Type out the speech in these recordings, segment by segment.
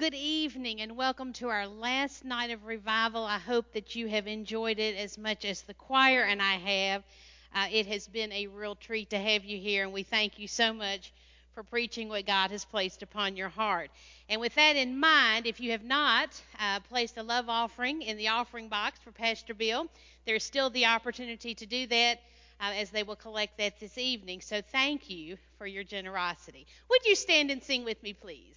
good evening and welcome to our last night of revival. I hope that you have enjoyed it as much as the choir and I have. It has been a real treat to have you here, and we thank you so much for preaching what God has placed upon your heart. And with that in mind, if you have not placed a love offering in the offering box for Pastor Bill, there's still the opportunity to do that as they will collect that this evening. So thank you for your generosity. Would you stand and sing with me, please?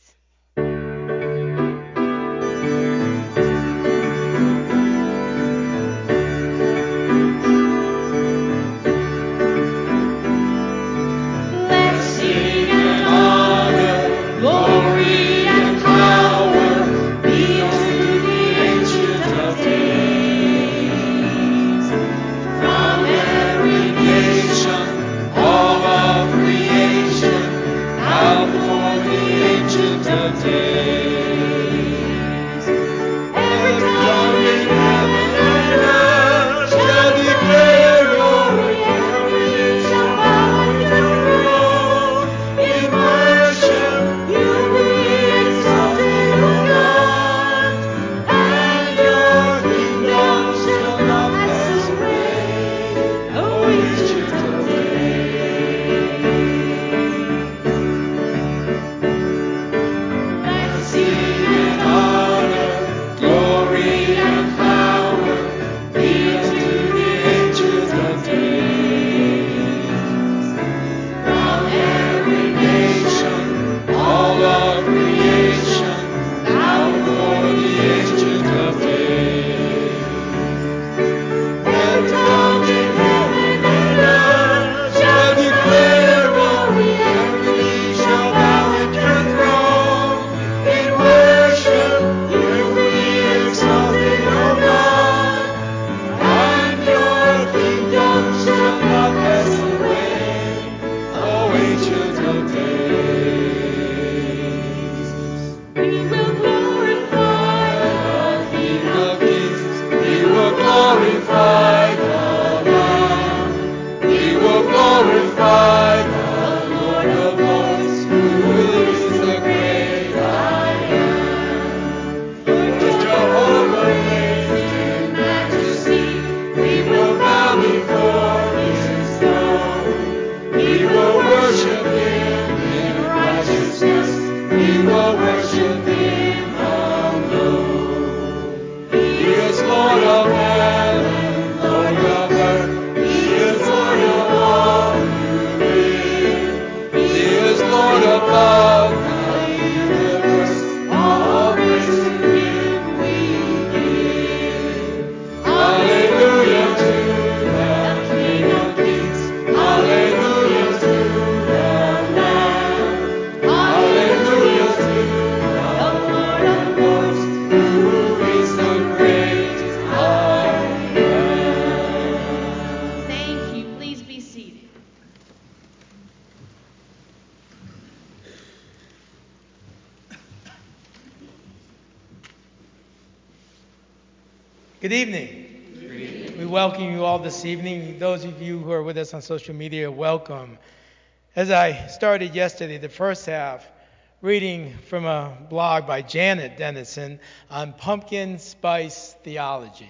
Good evening. We welcome you all this evening. Those of you who are with us on social media, welcome. As I started yesterday, the first half, reading from a blog by Janet Dennison on pumpkin spice theology.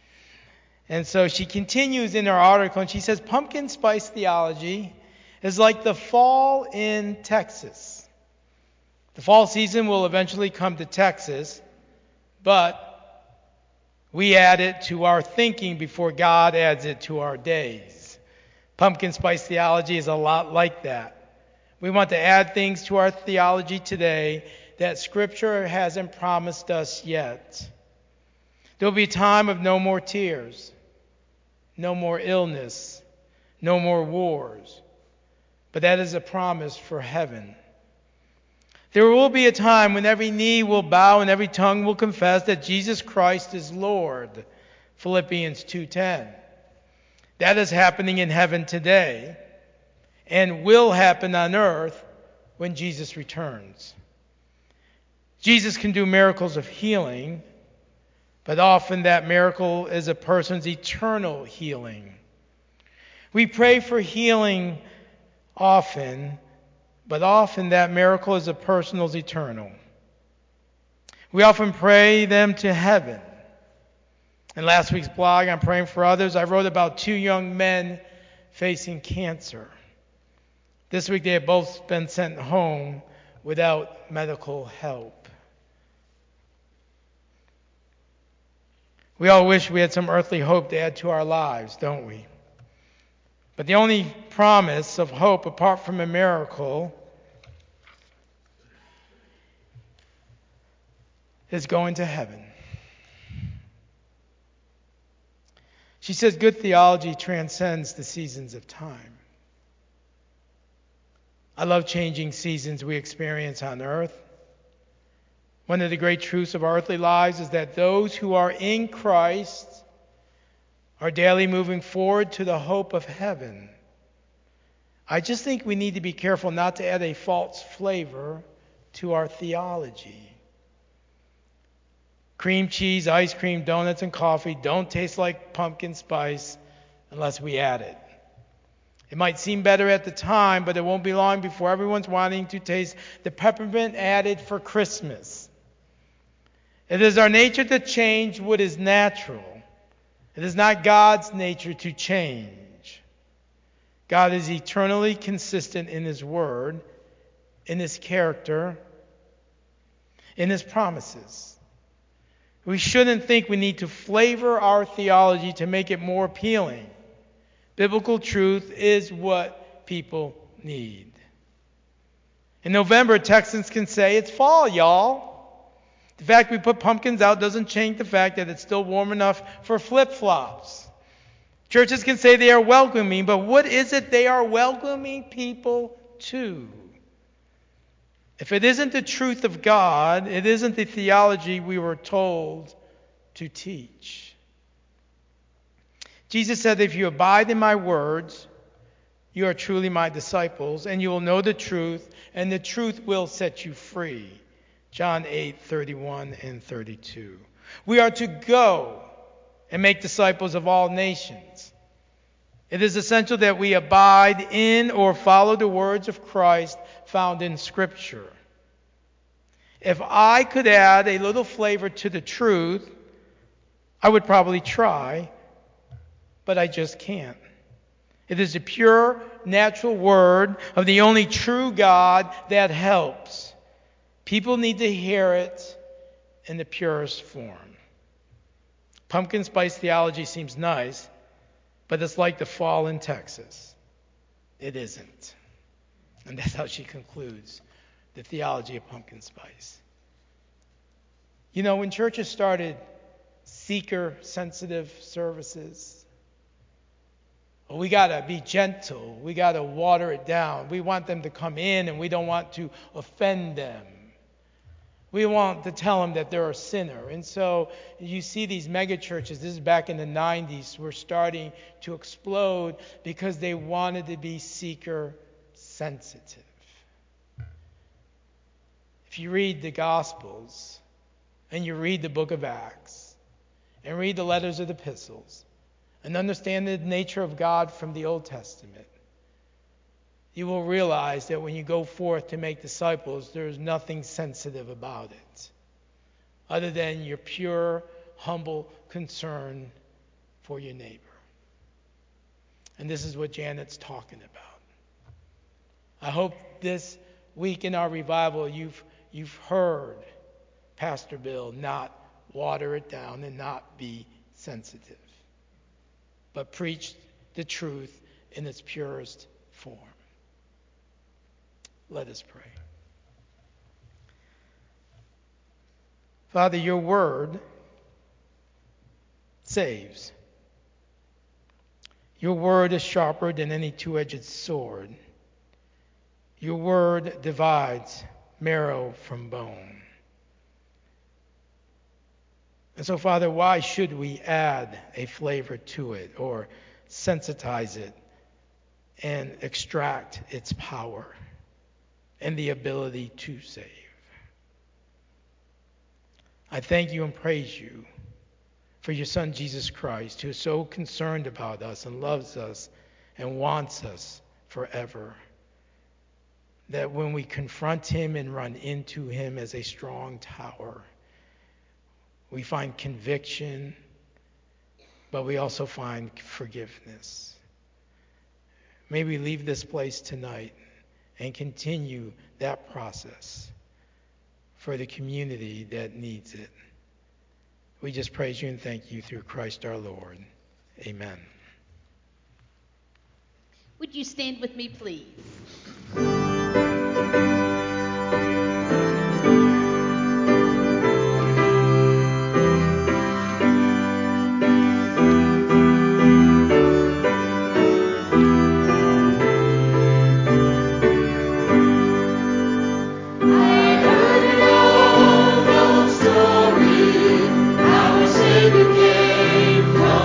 And so she continues in her article, and she says, pumpkin spice theology is like the fall in Texas. The fall season will eventually come to Texas, but we add it to our thinking before God adds it to our days. Pumpkin spice theology is a lot like that. We want to add things to our theology today that Scripture hasn't promised us yet. There will be a time of no more tears, no more illness, no more wars. But that is a promise for heaven. There will be a time when every knee will bow and every tongue will confess that Jesus Christ is Lord. Philippians 2:10. That is happening in heaven today and will happen on earth when Jesus returns. Jesus can do miracles of healing, but often that miracle is a person's eternal healing. We pray for healing often, but often that miracle is a person's eternal. We often pray them to heaven. In last week's blog, I'm praying for others, I wrote about 2 young men facing cancer. This week they have both been sent home without medical help. We all wish we had some earthly hope to add to our lives, don't we? But the only promise of hope apart from a miracle is going to heaven. She says good theology transcends the seasons of time. I love changing seasons we experience on earth. One of the great truths of our earthly lives is that those who are in Christ are daily moving forward to the hope of heaven. I just think we need to be careful not to add a false flavor to our theology. Cream cheese, ice cream, donuts, and coffee don't taste like pumpkin spice unless we add it. It might seem better at the time, but it won't be long before everyone's wanting to taste the peppermint added for Christmas. It is our nature to change what is natural. It is not God's nature to change. God is eternally consistent in His Word, in His character, in His promises. We shouldn't think we need to flavor our theology to make it more appealing. Biblical truth is what people need. In November, Texans can say, it's fall, y'all. The fact we put pumpkins out doesn't change the fact that it's still warm enough for flip-flops. Churches can say they are welcoming, but what is it they are welcoming people to? If it isn't the truth of God, it isn't the theology we were told to teach. Jesus said, if you abide in my words, you are truly my disciples, and you will know the truth, and the truth will set you free. John 8:31 and 32. We are to go and make disciples of all nations. It is essential that we abide in or follow the words of Christ found in Scripture. If I could add a little flavor to the truth, I would probably try, but I just can't. It is the pure, natural word of the only true God that helps. People need to hear it in the purest form. Pumpkin spice theology seems nice, but it's like the fall in Texas. It isn't. And that's how she concludes the theology of pumpkin spice. You know, when churches started seeker-sensitive services, we got to be gentle. We got to water it down. We want them to come in, and we don't want to offend them. We want to tell them that they're a sinner. And so you see these mega churches, this is back in the 90s, were starting to explode because they wanted to be seeker-sensitive. If you read the Gospels, and you read the book of Acts, and read the letters of the epistles, and understand the nature of God from the Old Testament, you will realize that when you go forth to make disciples, there's nothing sensitive about it, other than your pure, humble concern for your neighbor. And this is what Janet's talking about. I hope this week in our revival you've heard Pastor Bill not water it down and not be sensitive, but preach the truth in its purest form. Let us pray. Father, your word saves. Your word is sharper than any two-edged sword. Your word divides marrow from bone. And so, Father, why should we add a flavor to it or sensitize it and extract its power and the ability to save? I thank you and praise you for your Son, Jesus Christ, who is so concerned about us and loves us and wants us forever, that when we confront him and run into him as a strong tower, We find conviction, but we also find forgiveness. May we leave this place tonight and continue that process for the community that needs it. We just praise you and thank you through Christ our Lord. Amen. Would you stand with me, please?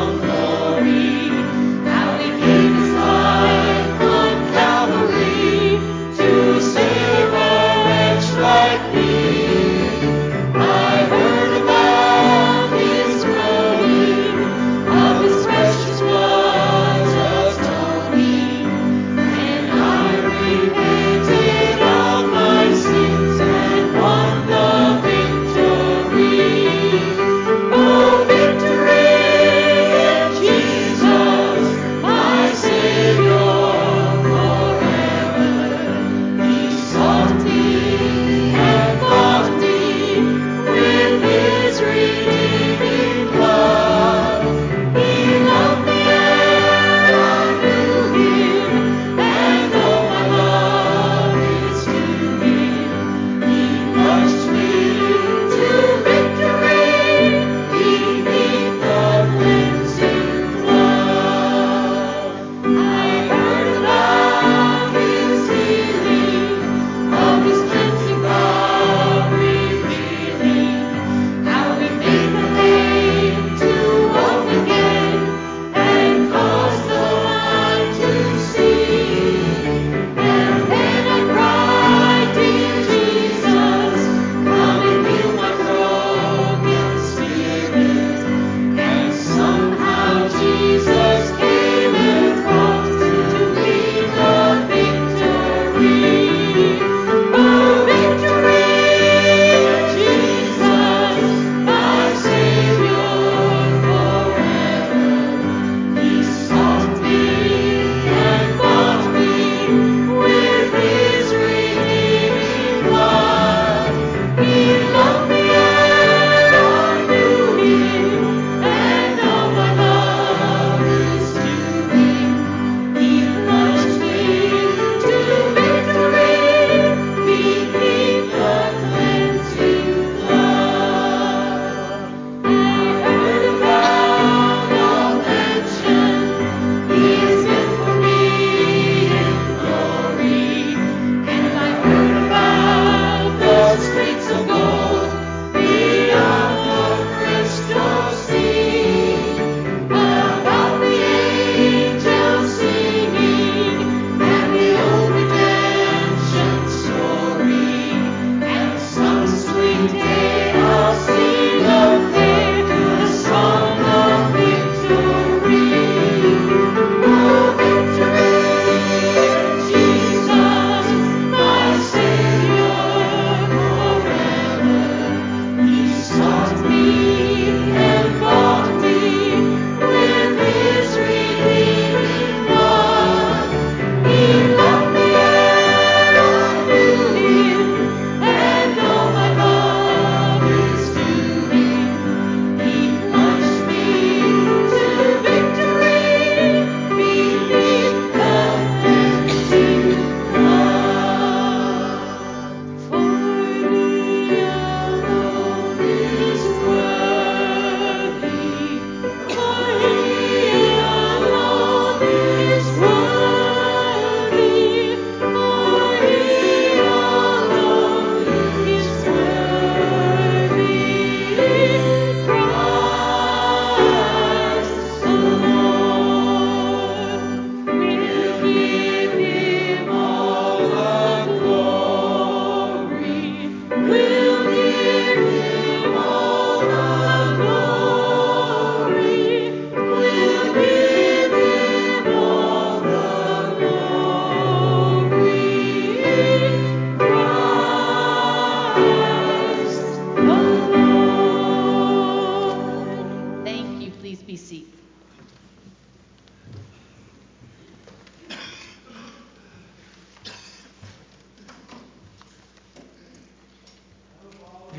How he gave his life on Calvary.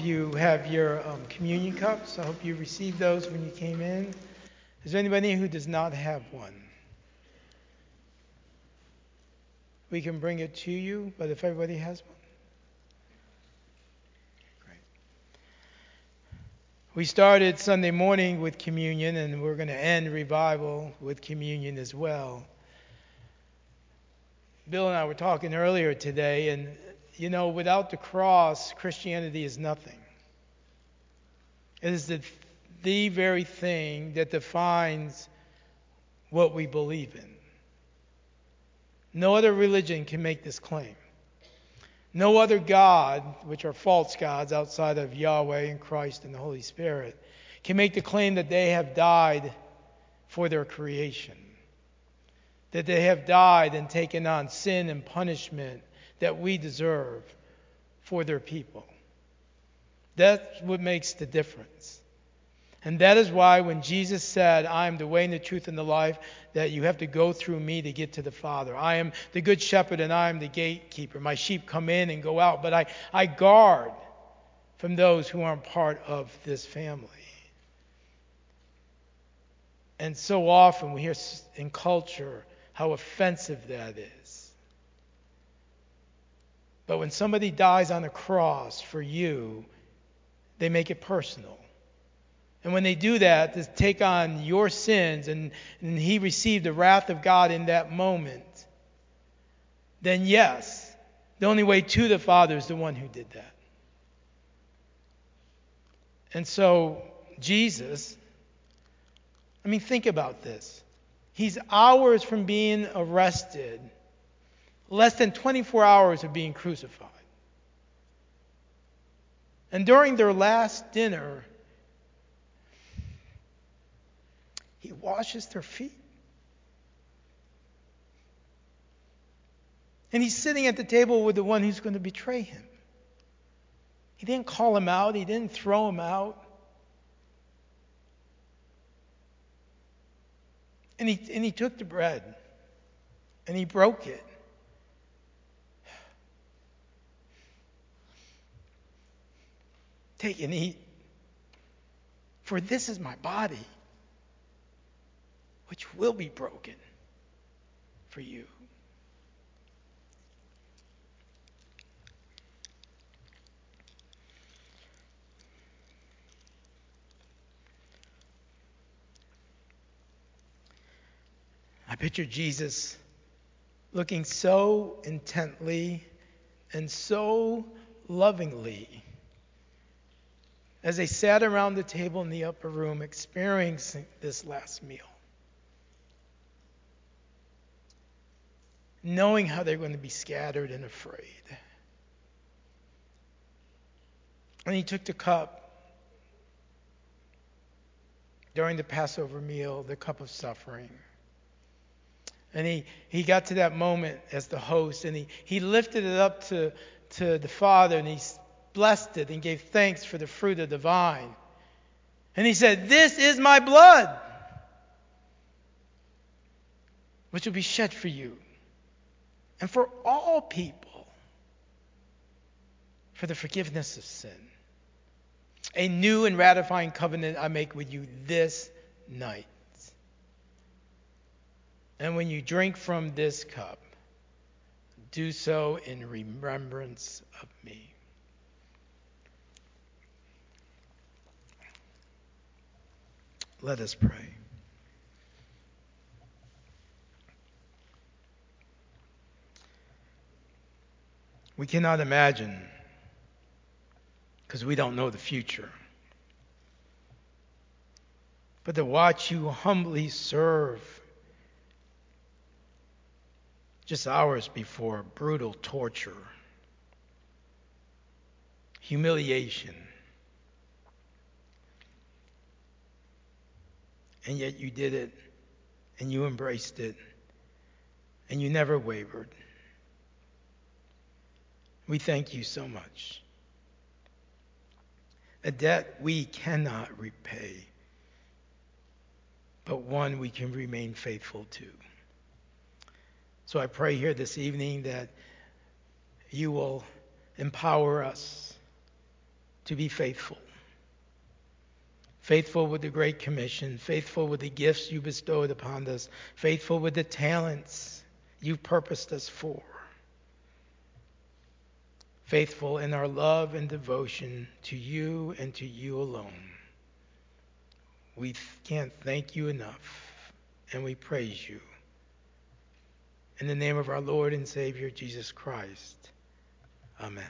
you have your communion cups. I hope you received those when you came in. Is there anybody who does not have one? We can bring it to you, but if everybody has one. Great. We started Sunday morning with communion, and we're going to end revival with communion as well. Bill and I were talking earlier today, and without the cross, Christianity is nothing. It is the very thing that defines what we believe in. No other religion can make this claim. No other God, which are false gods outside of Yahweh and Christ and the Holy Spirit, can make the claim that they have died for their creation. That they have died and taken on sin and punishment that we deserve for their people. That's what makes the difference. And that is why when Jesus said, I am the way and the truth and the life, that you have to go through me to get to the Father. I am the good shepherd and I am the gatekeeper. My sheep come in and go out, but I guard from those who aren't part of this family. And so often we hear in culture how offensive that is. But when somebody dies on a cross for you, they make it personal. And when they do that, to take on your sins, and he received the wrath of God in that moment, then yes, the only way to the Father is the one who did that. And so Jesus, think about this. He's hours from being arrested, less than 24 hours of being crucified. And during their last dinner, he washes their feet. And he's sitting at the table with the one who's going to betray him. He didn't call him out. He didn't throw him out. And he took the bread and he broke it. Take and eat. For this is my body, which will be broken for you. I picture Jesus looking so intently and so lovingly as they sat around the table in the upper room experiencing this last meal. Knowing how they're going to be scattered and afraid. And he took the cup during the Passover meal, the cup of suffering. And he got to that moment as the host, and he lifted it up to the Father, and he blessed it and gave thanks for the fruit of the vine. And he said, "This is my blood, which will be shed for you and for all people for the forgiveness of sin. A new and ratifying covenant I make with you this night. And when you drink from this cup, do so in remembrance of me." Let us pray. We cannot imagine, because we don't know the future. But to watch you humbly serve just hours before brutal torture, humiliation, and yet you did it, and you embraced it, and you never wavered. We thank you so much. A debt we cannot repay, but one we can remain faithful to. So I pray here this evening that you will empower us to be faithful. Faithful with the Great Commission, faithful with the gifts you bestowed upon us, faithful with the talents you purposed us for, faithful in our love and devotion to you and to you alone. We can't thank you enough, and we praise you. In the name of our Lord and Savior, Jesus Christ. Amen.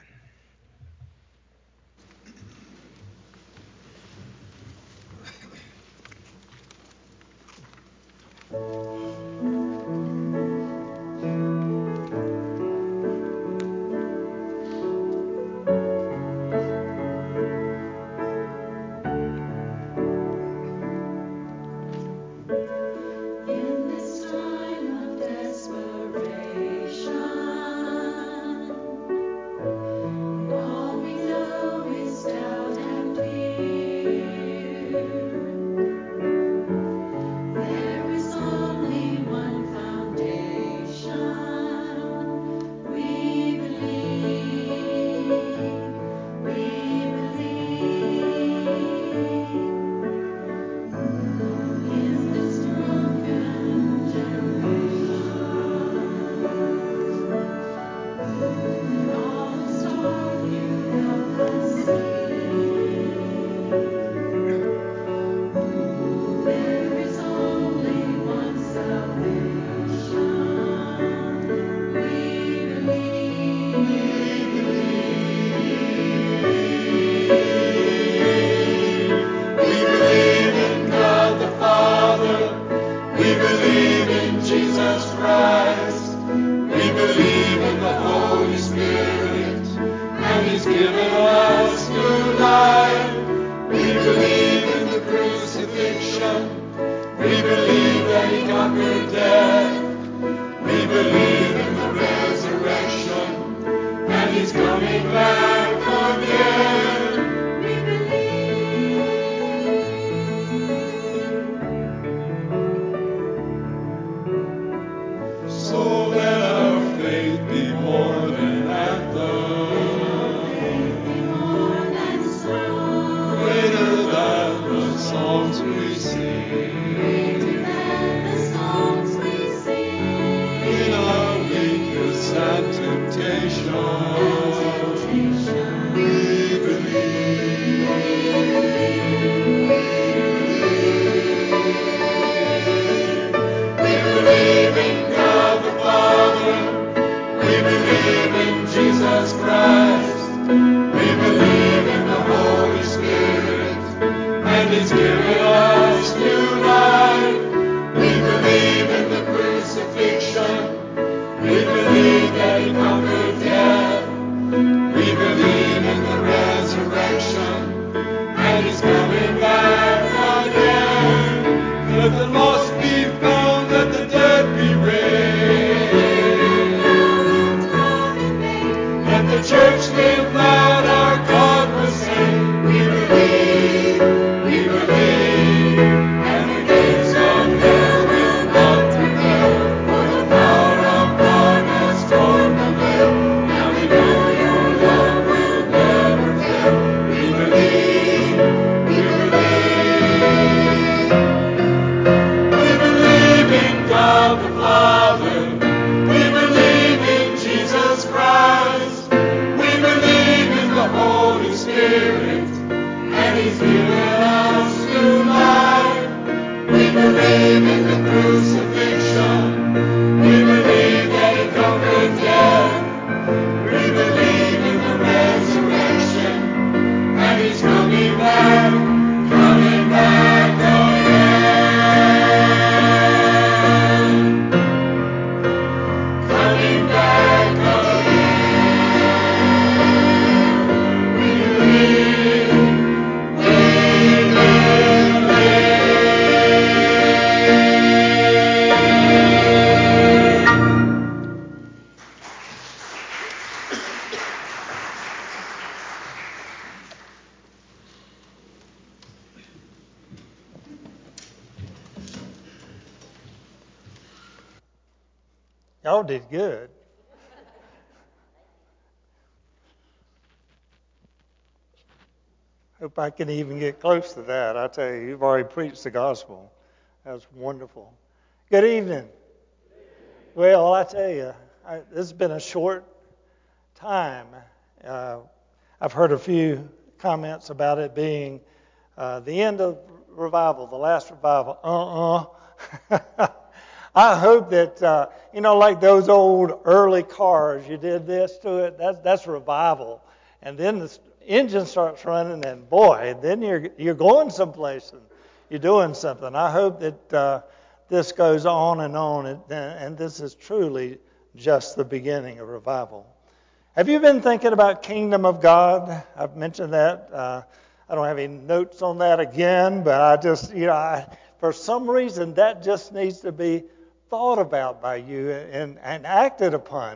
Y'all did good. 'Cause Hope I can even get close to that. I tell you, you've already preached the gospel. That's wonderful. Good evening. Well, I tell you, this has been a short time. I've heard a few comments about it being the end of revival, the last revival. I hope that, like those old early cars, you did this to it, that's revival. And then the engine starts running, and boy, then you're going someplace and you're doing something. I hope that this goes on, and this is truly just the beginning of revival. Have you been thinking about Kingdom of God? I've mentioned that. I don't have any notes on that again, but I just, for some reason, that just needs to be thought about by you and acted upon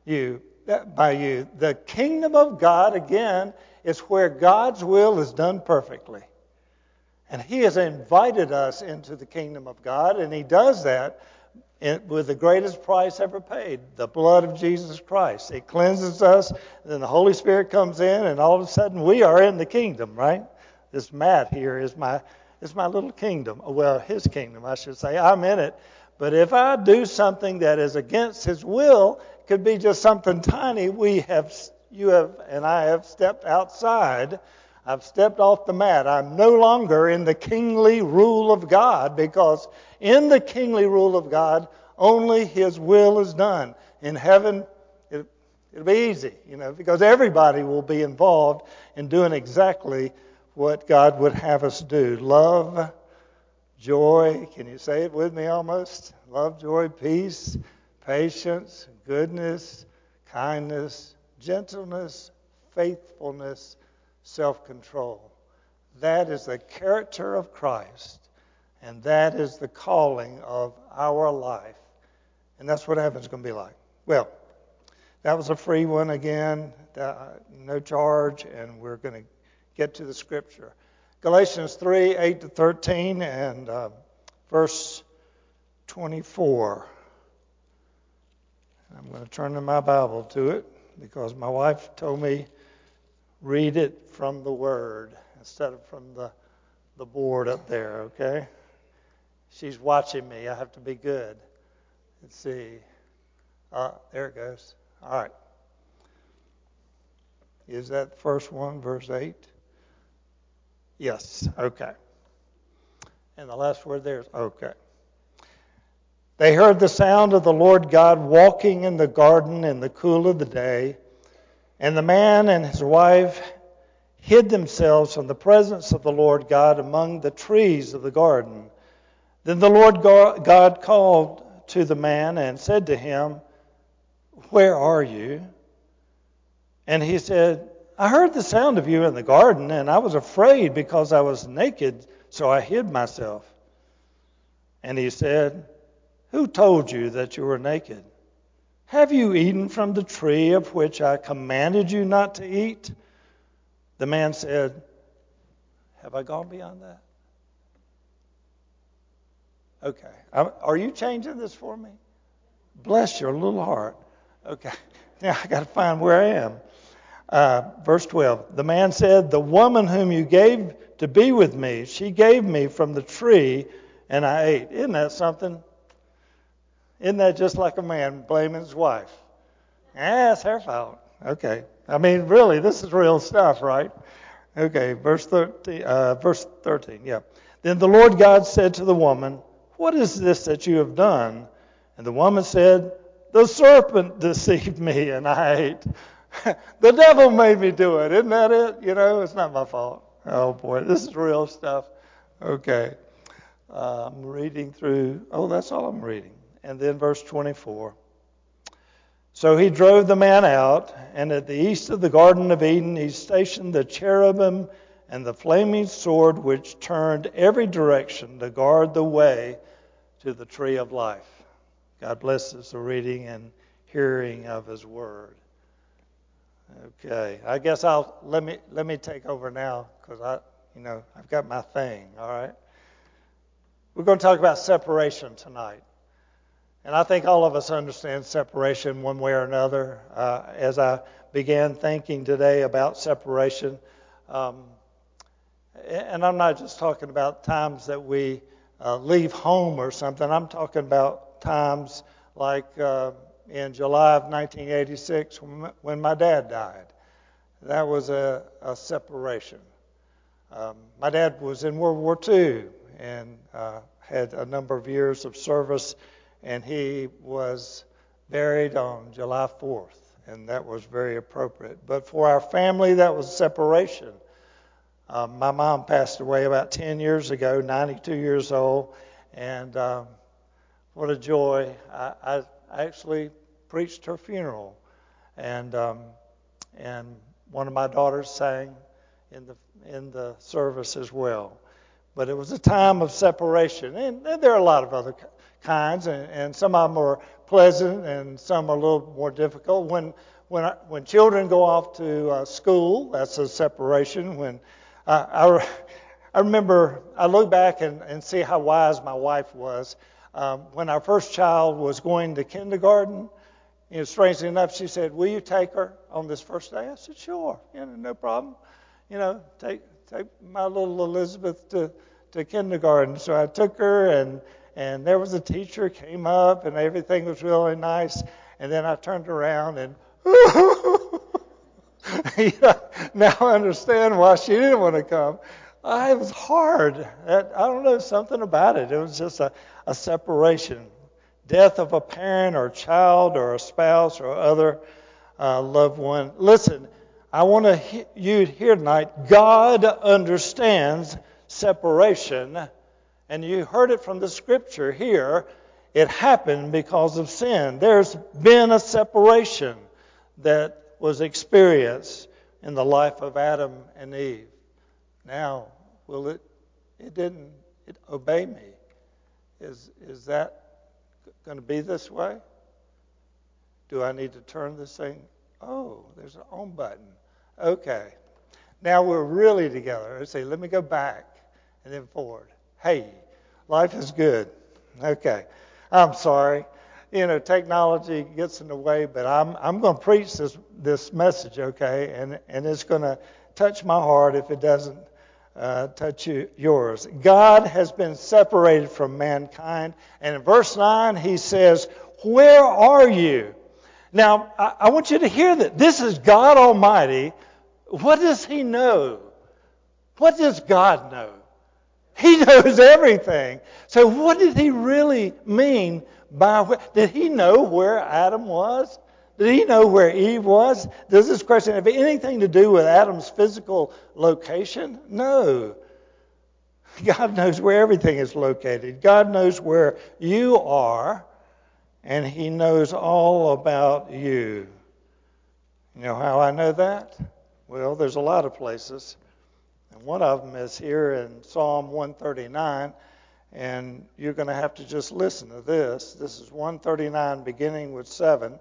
by you. The Kingdom of God, again, is where God's will is done perfectly. And He has invited us into the Kingdom of God, and He does that with the greatest price ever paid, the blood of Jesus Christ. It cleanses us, then the Holy Spirit comes in, and all of a sudden we are in the kingdom, right? This mat here is my little kingdom. Well, His kingdom, I should say. I'm in it. But if I do something that is against His will, it could be just something tiny, you have, and I have stepped outside. I've stepped off the mat. I'm no longer in the kingly rule of God, because in the kingly rule of God, only His will is done. In heaven, it'll be easy, because everybody will be involved in doing exactly what God would have us do. Love, joy, can you say it with me almost? Love, joy, peace, patience, goodness, kindness, gentleness, faithfulness, self-control. That is the character of Christ, and that is the calling of our life. And that's what heaven's going to be like. Well, that was a free one again, no charge, and we're going to get to the scripture. Galatians 3, 8 to 13, and verse 24. I'm going to turn to my Bible to it, because my wife told me read it from the Word instead of from the board up there, okay? She's watching me. I have to be good. Let's see. There it goes. All right. Is that the first one, verse 8? Yes, okay. And the last word there is okay. They heard the sound of the Lord God walking in the garden in the cool of the day, and the man and his wife hid themselves from the presence of the Lord God among the trees of the garden. Then the Lord God called to the man and said to him, "Where are you?" And he said, "I heard the sound of you in the garden, and I was afraid because I was naked, so I hid myself." And he said, "Who told you that you were naked? Have you eaten from the tree of which I commanded you not to eat?" The man said, "Have I gone beyond that?" Okay. Are you changing this for me? Bless your little heart. Okay. Now I got to find where I am. Verse 12. The man said, "The woman whom you gave to be with me, she gave me from the tree, and I ate." Isn't that something? Isn't that just like a man blaming his wife? It's her fault. Okay. I mean, really, this is real stuff, right? Okay, verse 13, yeah. Then the Lord God said to the woman, "What is this that you have done?" And the woman said, "The serpent deceived me, and I ate." The devil made me do it. Isn't that it? It's not my fault. Oh, boy, this is real stuff. Okay. I'm reading through. Oh, that's all I'm reading. And then verse 24. So he drove the man out, and at the east of the Garden of Eden he stationed the cherubim and the flaming sword which turned every direction to guard the way to the tree of life. God bless us the reading and hearing of His word. Okay, I guess let me take over now, because I've got my thing. All right, we're going to talk about separation tonight. And I think all of us understand separation one way or another. As I began thinking today about separation, and I'm not just talking about times that we leave home or something. I'm talking about times like in July of 1986 when my dad died. That was a separation. My dad was in World War II and had a number of years of service, and he was buried on July 4th, and that was very appropriate. But for our family, that was separation. My mom passed away about 10 years ago, 92 years old, and what a joy. I actually preached her funeral, and one of my daughters sang in the service as well. But it was a time of separation, and there are a lot of other kinds, and some of them are pleasant, and some are a little more difficult. When children go off to school, that's a separation. When I remember, I look back and see how wise my wife was. When our first child was going to kindergarten, strangely enough, she said, "Will you take her on this first day?" I said, "Sure, no problem. Take my little Elizabeth to kindergarten." So I took her, and there was a teacher came up, and everything was really nice. And then I turned around and now I understand why she didn't want to come. It was hard. I don't know, something about it. It was just a separation. Death of a parent or child or a spouse or other loved one. Listen, I want you here tonight, God understands separation. And you heard it from the scripture here. It happened because of sin. There's been a separation that was experienced in the life of Adam and Eve. Now, it didn't obey me. Is that going to be this way? Do I need to turn this thing? Oh, there's an on button. Okay. Now we're really together. I say, let me go back and then forward. Hey, life is good. Okay. I'm sorry. Technology gets in the way, but I'm going to preach this message, okay? And it's going to touch my heart if it doesn't touch yours. God has been separated from mankind. And in verse 9, he says, "Where are you?" Now, I want you to hear that. This is God Almighty. What does he know? What does God know? He knows everything. So what did he really mean by did he know where Adam was? Did he know where Eve was? Does this question have anything to do with Adam's physical location? No. God knows where everything is located. God knows where you are, and he knows all about you. You know how I know that? Well, there's a lot of places. And one of them is here in Psalm 139, and you're going to have to just listen to this. This is 139 beginning with 7.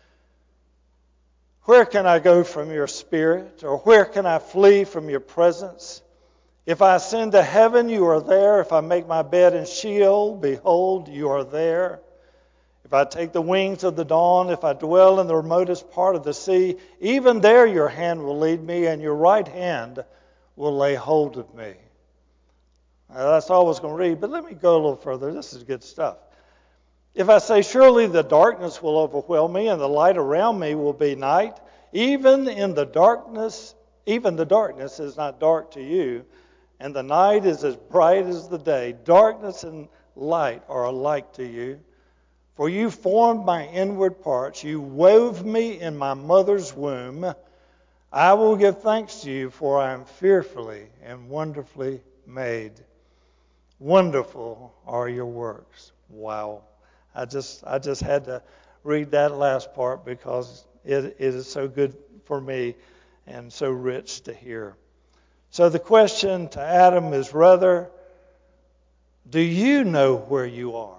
"Where can I go from your spirit, or where can I flee from your presence? If I ascend to heaven, you are there. If I make my bed in Sheol, behold, you are there. If I take the wings of the dawn, if I dwell in the remotest part of the sea, even there your hand will lead me, and your right hand will lay hold of me." Now, that's all I was going to read, but let me go a little further. This is good stuff. "If I say, surely the darkness will overwhelm me, and the light around me will be night, even the darkness is not dark to you, and the night is as bright as the day. Darkness and light are alike to you. For you formed my inward parts. You wove me in my mother's womb. I will give thanks to you, for I am fearfully and wonderfully made. Wonderful are your works." Wow. I just had to read that last part because it is so good for me and so rich to hear. So the question to Adam is rather, do you know where you are?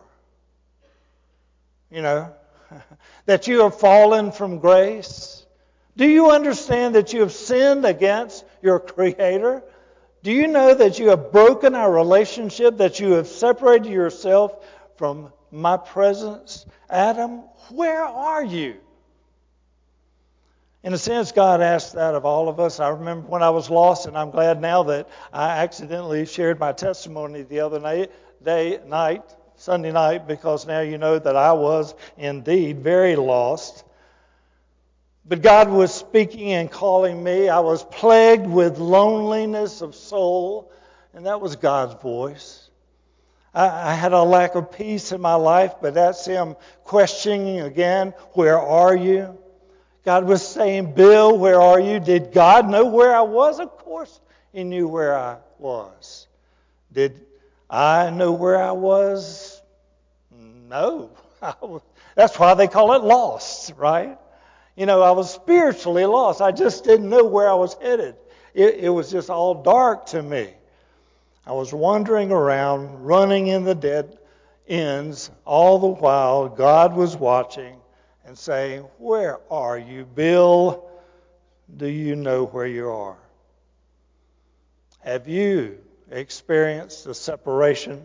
That you have fallen from grace? Do you understand that you have sinned against your Creator? Do you know that you have broken our relationship, that you have separated yourself from my presence? Adam, where are you? In a sense, God asked that of all of us. I remember when I was lost, and I'm glad now that I accidentally shared my testimony the other Sunday night, because now you know that I was indeed very lost. But God was speaking and calling me. I was plagued with loneliness of soul, and that was God's voice. I had a lack of peace in my life, but that's Him questioning again, where are you? God was saying, Bill, where are you? Did God know where I was? Of course He knew where I was. Did I know where I was? No. That's why they call it lost, right? I was spiritually lost. I just didn't know where I was headed. It was just all dark to me. I was wandering around, running in the dead ends. All the while, God was watching and saying, where are you, Bill? Do you know where you are? Have you experienced the separation?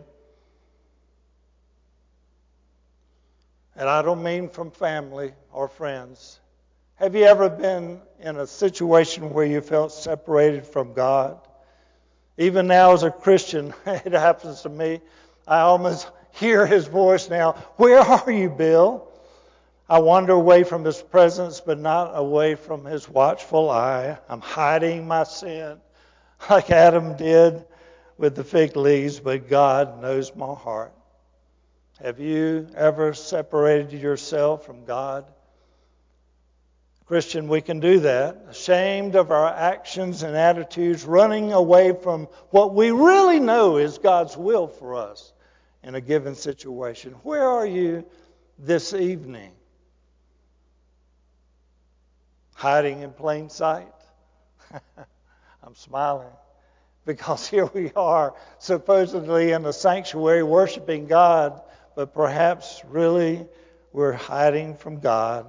And I don't mean from family or friends. Have you ever been in a situation where you felt separated from God? Even now as a Christian, it happens to me. I almost hear His voice now. Where are you, Bill? I wander away from His presence, but not away from His watchful eye. I'm hiding my sin like Adam did with the fig leaves, but God knows my heart. Have you ever separated yourself from God? Christian, we can do that, ashamed of our actions and attitudes, running away from what we really know is God's will for us in a given situation. Where are you this evening? Hiding in plain sight? I'm smiling because here we are, supposedly in the sanctuary worshiping God, but perhaps really we're hiding from God.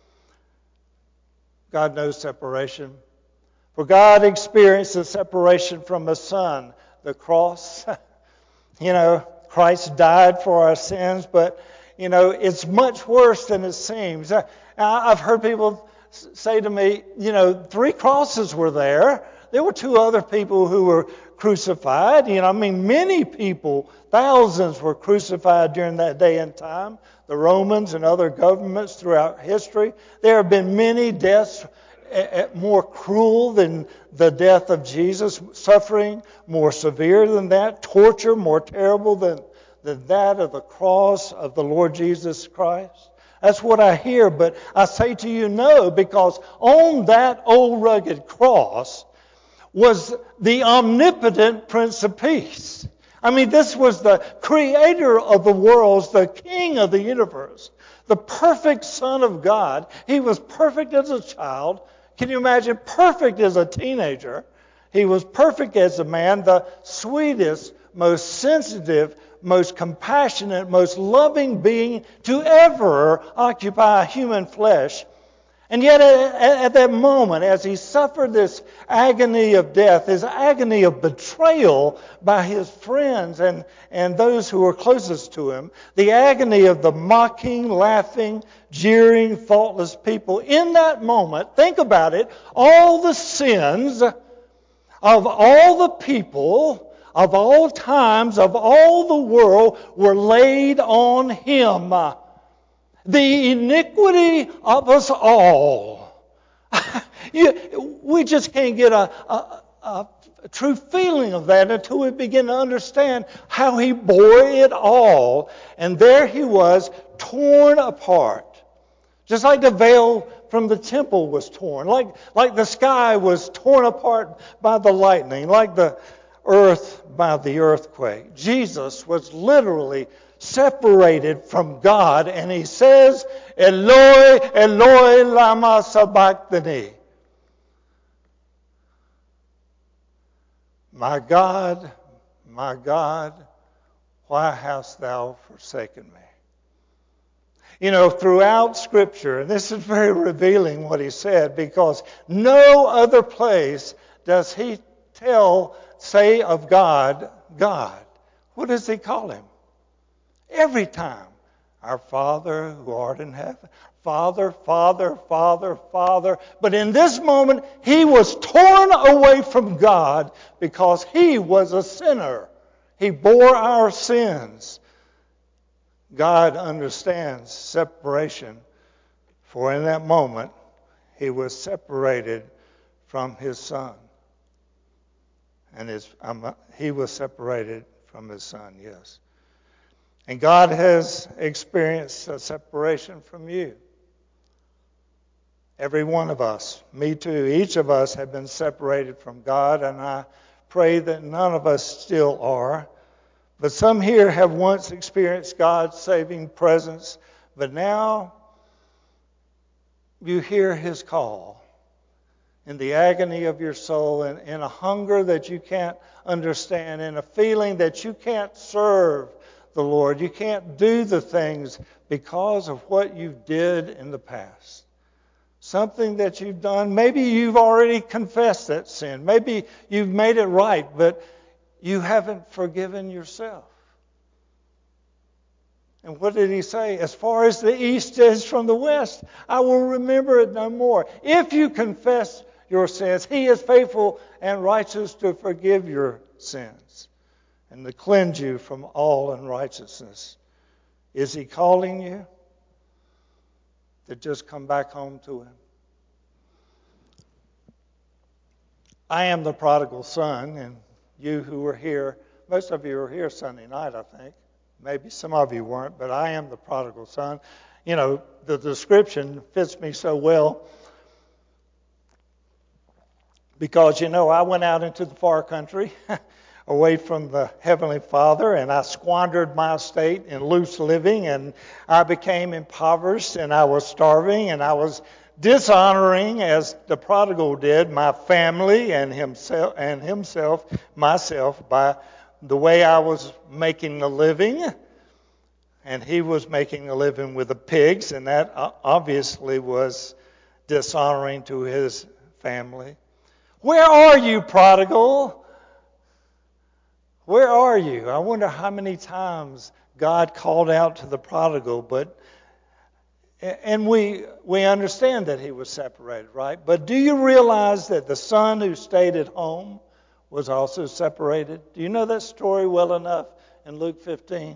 God knows separation. For God experienced the separation from His Son, the cross. Christ died for our sins, but, it's much worse than it seems. I've heard people say to me, 3 crosses were there. There were 2 other people who were crucified. Many people, thousands were crucified during that day and time. The Romans and other governments throughout history. There have been many deaths more cruel than the death of Jesus, suffering more severe than that, torture more terrible than that of the cross of the Lord Jesus Christ. That's what I hear, but I say to you no, because on that old rugged cross was the omnipotent Prince of Peace. This was the creator of the worlds, the king of the universe, the perfect Son of God. He was perfect as a child. Can you imagine? Perfect as a teenager. He was perfect as a man, the sweetest, most sensitive, most compassionate, most loving being to ever occupy human flesh. And yet at that moment, as He suffered this agony of death, His agony of betrayal by His friends and those who were closest to Him, the agony of the mocking, laughing, jeering, thoughtless people, in that moment, think about it, all the sins of all the people, of all times, of all the world were laid on Him. The iniquity of us all. We just can't get a true feeling of that until we begin to understand how He bore it all. And there He was, torn apart. Just like the veil from the temple was torn. Like the sky was torn apart by the lightning. Like the earth by the earthquake. Jesus was literally separated from God, and He says, Eloi, Eloi, lama sabachthani. My God, why hast Thou forsaken me? Throughout Scripture, and this is very revealing what He said, because no other place does He say of God, God. What does He call Him? Every time. Our Father who art in heaven. Father, Father, Father, Father. But in this moment, he was torn away from God because he was a sinner. He bore our sins. God understands separation, for in that moment, he was separated from his Son. And he was separated from his Son, yes. And God has experienced a separation from you. Every one of us, me too, each of us have been separated from God, and I pray that none of us still are. But some here have once experienced God's saving presence, but now you hear his call in the agony of your soul, and in a hunger that you can't understand, in a feeling that you can't serve the Lord. You can't do the things because of what you did in the past. Something that you've done, maybe you've already confessed that sin. Maybe you've made it right, but you haven't forgiven yourself. And what did he say? As far as the east is from the west, I will remember it no more. If you confess your sins, he is faithful and righteous to forgive your sins and to cleanse you from all unrighteousness. Is he calling you to just come back home to him? I am the prodigal son, and you who were here, most of you were here Sunday night, I think. Maybe some of you weren't, but I am the prodigal son. You know, the description fits me so well because, I went out into the far country away from the Heavenly Father, and I squandered my estate in loose living, and I became impoverished, and I was starving, and I was dishonoring, as the prodigal did, my family and myself, by the way I was making a living. And he was making a living with the pigs, and that obviously was dishonoring to his family. Where are you, prodigal? Where are you? I wonder how many times God called out to the prodigal, and we understand that he was separated, right? But do you realize that the son who stayed at home was also separated? Do you know that story well enough in Luke 15?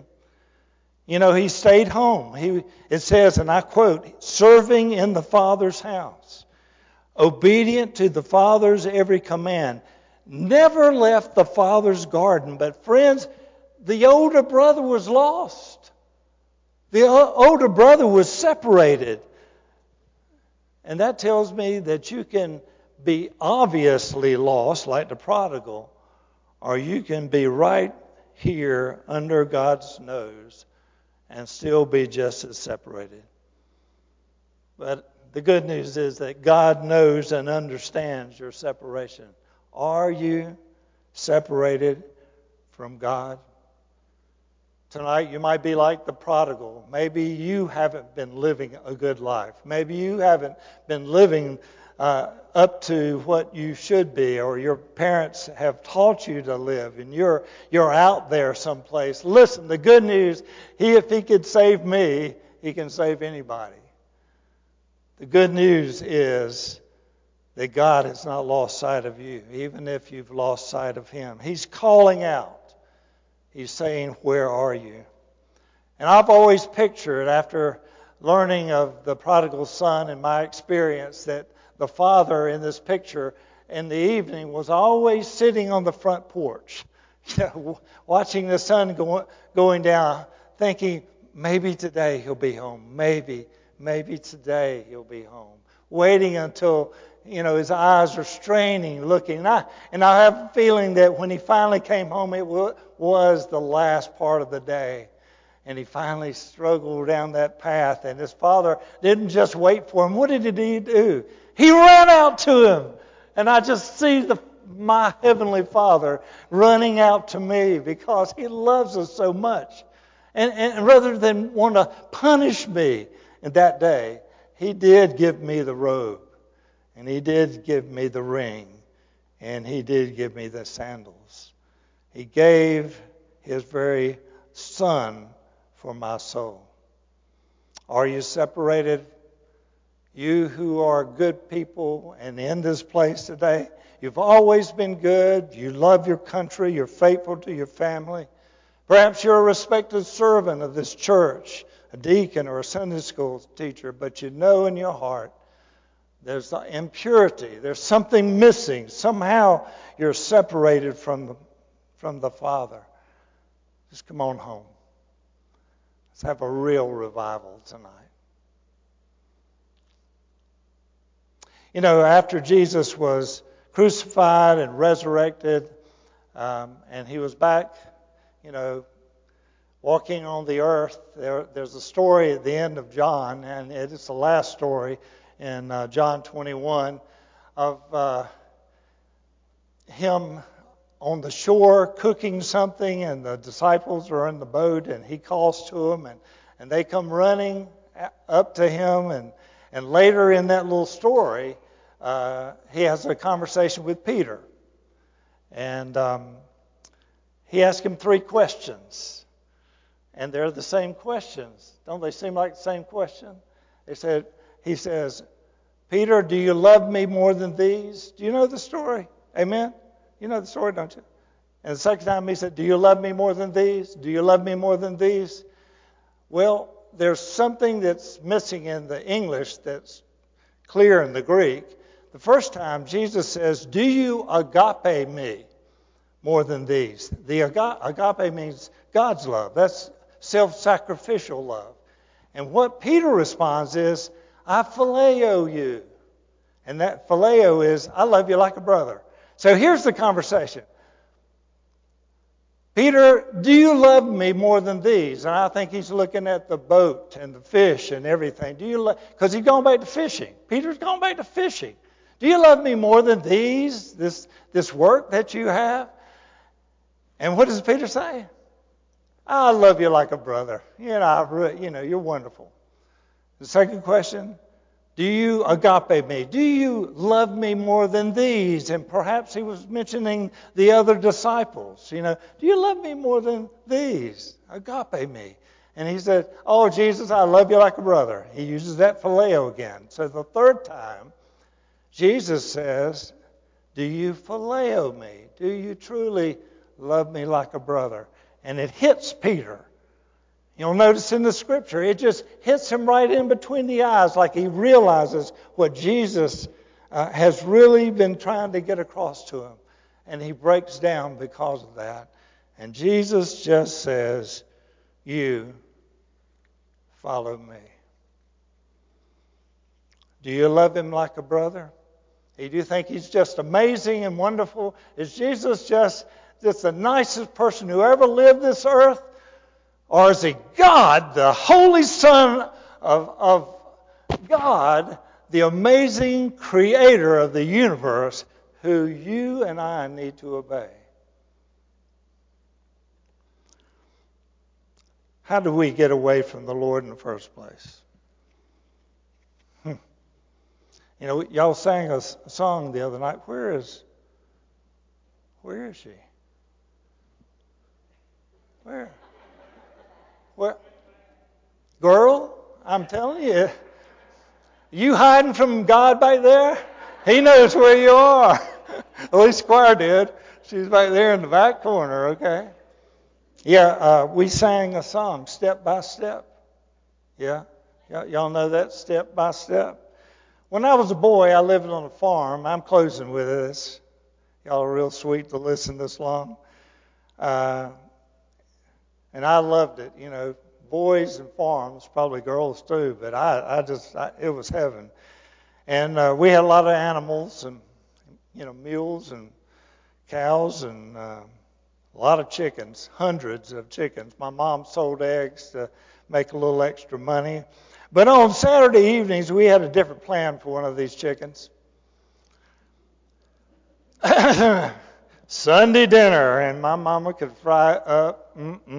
He stayed home. It says, and I quote, serving in the Father's house, obedient to the Father's every command, never left the Father's garden. But friends, the older brother was lost. The older brother was separated. And that tells me that you can be obviously lost, like the prodigal, or you can be right here under God's nose and still be just as separated. But the good news is that God knows and understands your separation. Are you separated from God? Tonight you might be like the prodigal. Maybe you haven't been living a good life. Maybe you haven't been living up to what you should be, or your parents have taught you to live, and you're out there someplace. Listen, the good news, if he could save me, he can save anybody. The good news is that God has not lost sight of you, even if you've lost sight of him. He's calling out. He's saying, where are you? And I've always pictured, after learning of the prodigal son and my experience, that the father in this picture in the evening was always sitting on the front porch, watching the sun going down, thinking, maybe today he'll be home. Maybe today he'll be home. Waiting until, his eyes are straining, looking. And I have a feeling that when he finally came home, it was the last part of the day. And he finally struggled down that path. And his father didn't just wait for him. What did he do? He ran out to him. And I just see my Heavenly Father running out to me because he loves us so much. And rather than want to punish me in that day, he did give me the robe. And he did give me the ring. And he did give me the sandals. He gave his very son for my soul. Are you separated? You who are good people and in this place today, you've always been good. You love your country. You're faithful to your family. Perhaps you're a respected servant of this church, a deacon or a Sunday school teacher, but you know in your heart there's impurity. There's something missing. Somehow you're separated from the Father. Just come on home. Let's have a real revival tonight. You know, after Jesus was crucified and resurrected, and he was back, you know, walking on the earth, there's a story at the end of John, and it's the last story in John 21 of him on the shore cooking something, and the disciples are in the boat, and he calls to them, and they come running up to him, and later in that little story, he has a conversation with Peter, and he asks him 3 questions, and they're the same questions. Don't they seem like the same question? He says, Peter, do you love me more than these? Do you know the story? Amen? You know the story, don't you? And the second time he said, do you love me more than these? Do you love me more than these? Well, there's something that's missing in the English that's clear in the Greek. The first time Jesus says, do you agape me more than these? The agape means God's love. That's self-sacrificial love. And what Peter responds is, I phileo you. And that phileo is, I love you like a brother. So here's the conversation. Peter, do you love me more than these? And I think he's looking at the boat and the fish and everything. Because he's going back to fishing. Peter's going back to fishing. Do you love me more than these? This work that you have? And what does Peter say? I love you like a brother. You're wonderful. The second question, do you agape me? Do you love me more than these? And perhaps he was mentioning the other disciples. Do you love me more than these? Agape me. And he said, oh, Jesus, I love you like a brother. He uses that phileo again. So the third time, Jesus says, do you phileo me? Do you truly love me like a brother? And it hits Peter. You'll notice in the scripture, it just hits him right in between the eyes, like he realizes what Jesus has really been trying to get across to him. And he breaks down because of that. And Jesus just says, you follow me. Do you love him like a brother? Do you think he's just amazing and wonderful? Is Jesus just the nicest person who ever lived this earth? Or is he God, the Holy Son of God, the amazing creator of the universe, who you and I need to obey? How do we get away from the Lord in the first place? Y'all sang a song the other night. Where is she? Where? Girl, I'm telling you, you hiding from God back there? He knows where you are. At least Squire did. She's back there in the back corner, okay? Yeah, we sang a song, Step by Step. Yeah? Y'all know that, Step by Step? When I was a boy, I lived on a farm. I'm closing with this. Y'all are real sweet to listen this long. And I loved it. Boys and farms, probably girls too, but it was heaven. And we had a lot of animals and, mules and cows and a lot of chickens, hundreds of chickens. My mom sold eggs to make a little extra money. But on Saturday evenings, we had a different plan for one of these chickens. Sunday dinner, and my mama could fry up.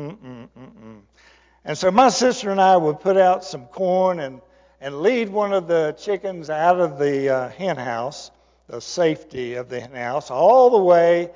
And so my sister and I would put out some corn and lead one of the chickens out of the hen house, the safety of the hen house, all the way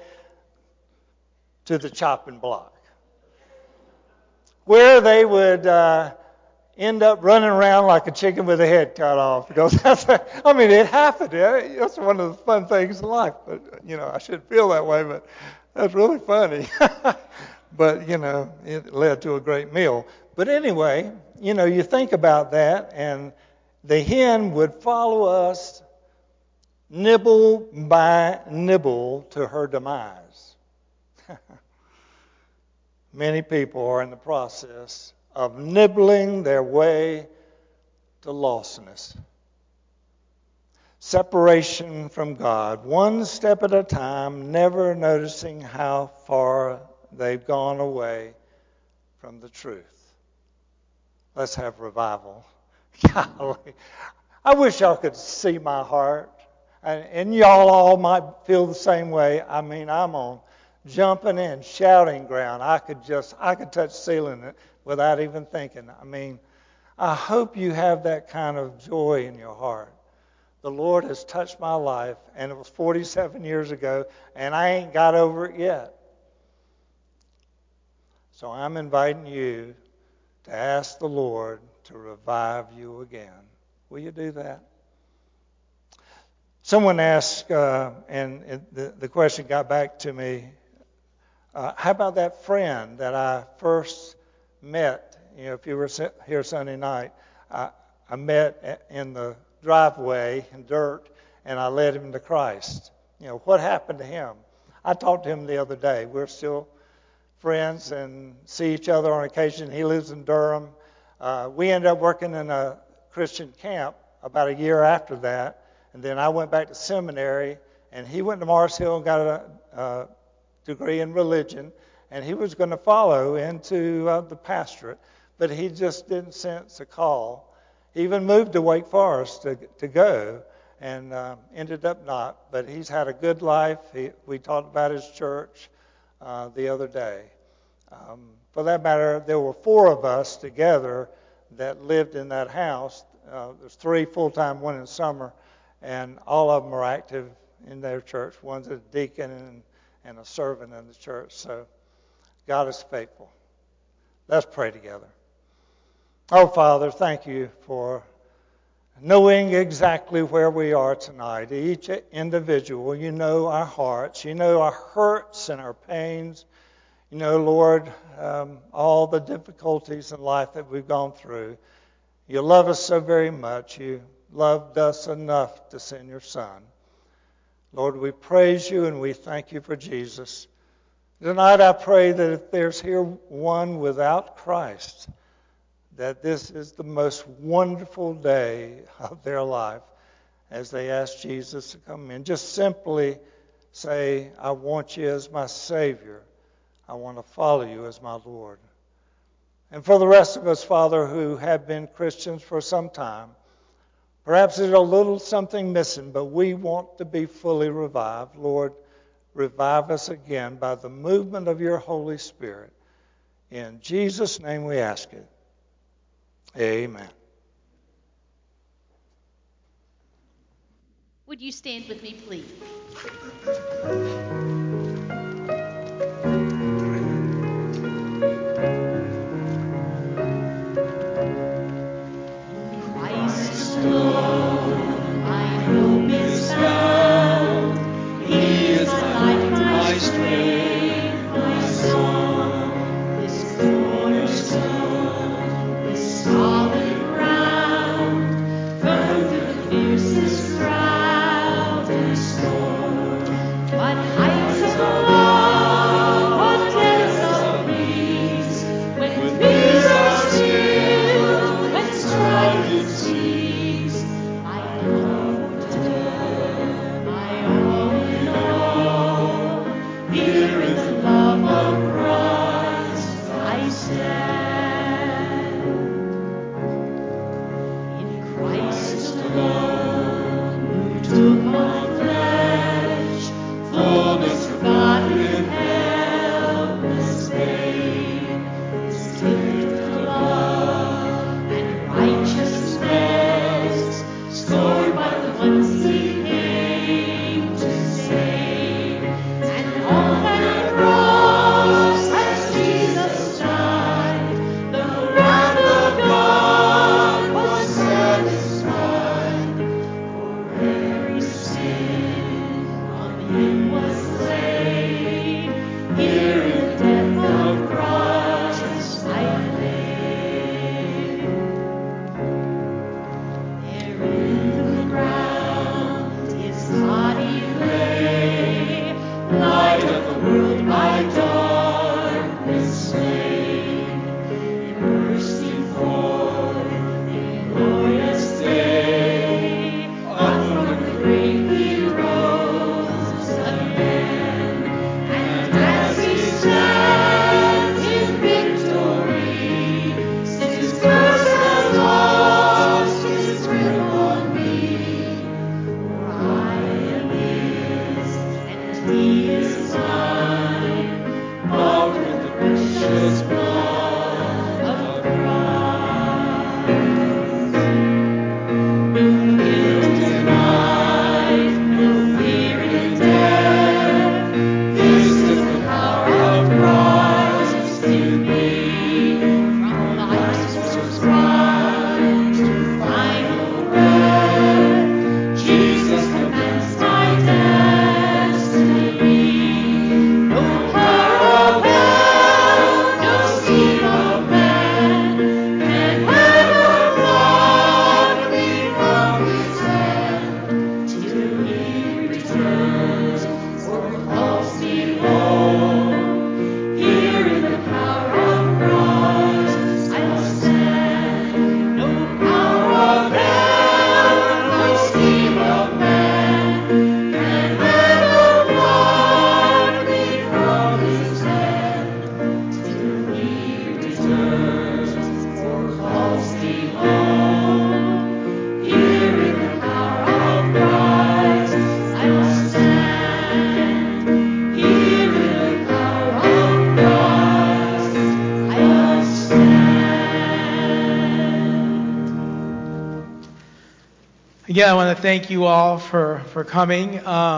to the chopping block, where they would, end up running around like a chicken with a head cut off. Because it happened. That's one of the fun things in life. But, I shouldn't feel that way, but that's really funny. But, it led to a great meal. But anyway, you think about that, and the hen would follow us nibble by nibble to her demise. Many people are in the process of nibbling their way to lostness. Separation from God, one step at a time, never noticing how far they've gone away from the truth. Let's have revival. Golly. I wish y'all could see my heart. And y'all all might feel the same way. I'm on jumping and shouting ground. I could touch the ceiling without even thinking. I hope you have that kind of joy in your heart. The Lord has touched my life, and it was 47 years ago, and I ain't got over it yet. So I'm inviting you to ask the Lord to revive you again. Will you do that? Someone asked, and the question got back to me, how about that friend that I first met? If you were here Sunday night, I met in the driveway in dirt, and I led him to Christ. What happened to him? I talked to him the other day. We're still friends and see each other on occasion. He lives in Durham. We ended up working in a Christian camp about a year after that. And then I went back to seminary, and he went to Mars Hill and got a degree in religion, and he was going to follow into the pastorate, but he just didn't sense a call. He even moved to Wake Forest to go, and ended up not. But he's had a good life. We talked about his church the other day. For that matter, there were 4 of us together that lived in that house. There's 3 full-time, 1 in summer. And all of them are active in their church. One's a deacon and a servant in the church. So God is faithful. Let's pray together. Oh, Father, thank you for knowing exactly where we are tonight. Each individual, you know our hearts. You know our hurts and our pains. You know, Lord, all the difficulties in life that we've gone through. You love us so very much. You loved us enough to send your Son. Lord, we praise you and we thank you for Jesus. Tonight I pray that if there's here one without Christ, that this is the most wonderful day of their life as they ask Jesus to come in. Just simply say, I want you as my Savior. I want to follow you as my Lord. And for the rest of us, Father, who have been Christians for some time, perhaps there's a little something missing, but we want to be fully revived. Lord, revive us again by the movement of your Holy Spirit. In Jesus' name we ask it. Amen. Would you stand with me, please? What Yeah, I want to thank you all for coming.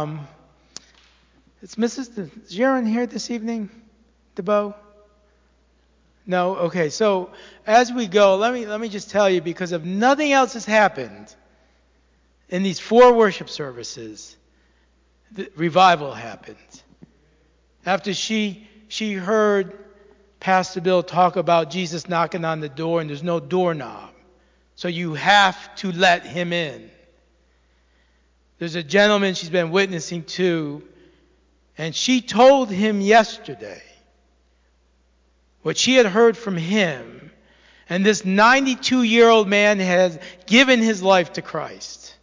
Is Mrs. Jaron here this evening? DeBow? No? Okay, so as we go, let me just tell you, because if nothing else has happened in these 4 worship services, the revival happened. After she heard Pastor Bill talk about Jesus knocking on the door and there's no doorknob, so you have to let him in. There's a gentleman she's been witnessing to, and she told him yesterday what she had heard from him, and this 92-year-old man has given his life to Christ.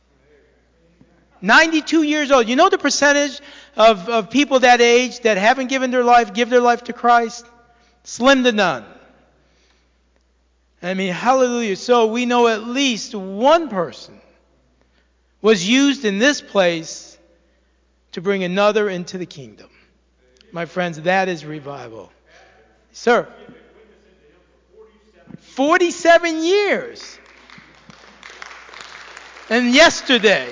92 years old. You know the percentage of people that age that haven't given their life, give their life to Christ? Slim to none. I mean, hallelujah. So we know at least one person was used in this place to bring another into the kingdom. My friends, that is revival. Sir. 47 years. And yesterday,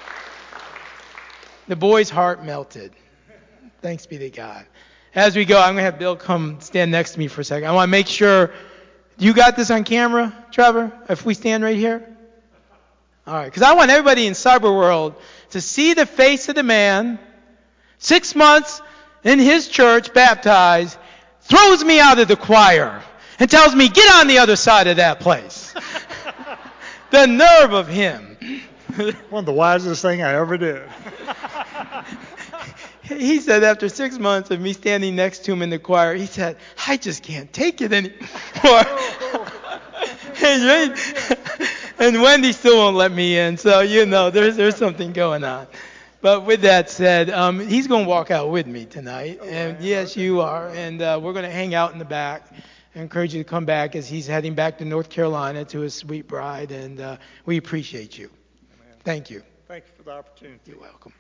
the boy's heart melted. Thanks be to God. As we go, I'm going to have Bill come stand next to me for a second. I want to make sure, you got this on camera, Trevor, if we stand right here? All right, because I want everybody in cyber world to see the face of the man, 6 months in his church, baptized, throws me out of the choir and tells me, get on the other side of that place. The nerve of him. One of the wisest things I ever did. He said after 6 months of me standing next to him in the choir, he said, I just can't take it anymore. And Wendy still won't let me in, so there's something going on. But with that said, he's going to walk out with me tonight, and yes, you are, and we're going to hang out in the back. I encourage you to come back as he's heading back to North Carolina to his sweet bride, and we appreciate you. Amen. Thank you. Thank you for the opportunity. You're welcome.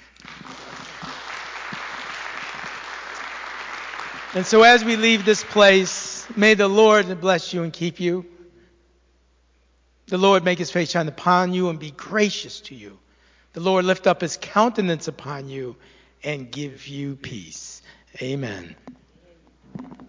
And so as we leave this place, may the Lord bless you and keep you. The Lord make his face shine upon you and be gracious to you. The Lord lift up his countenance upon you and give you peace. Amen.